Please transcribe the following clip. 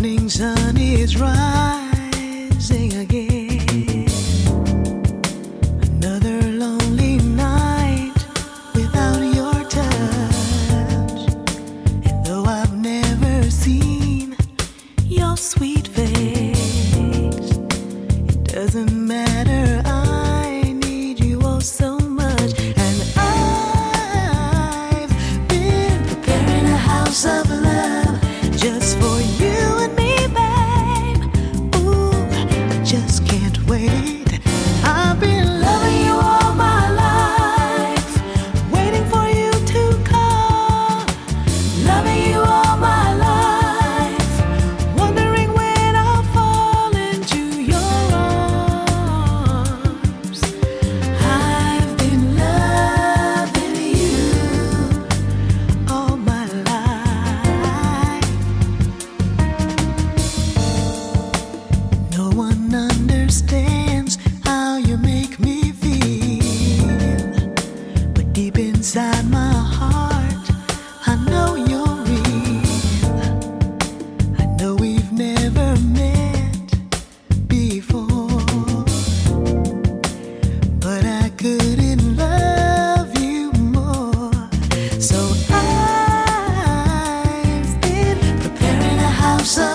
morning sun is rising again. Another lonely night without your touch. And though I've never seen your sweet face, it doesn't matter, I need you oh so much. And I've been preparing a house of love just for you and me, babe. Ooh, I just can't wait. I've been loving you all my life, waiting for you to call. Loving you all my life, wondering when I'll fall into your arms. I've been loving you all my life. No one understands how you make me feel, but deep inside my heart, I know you're real. I know we've never met before, but I couldn't love you more. So I've been preparing a house of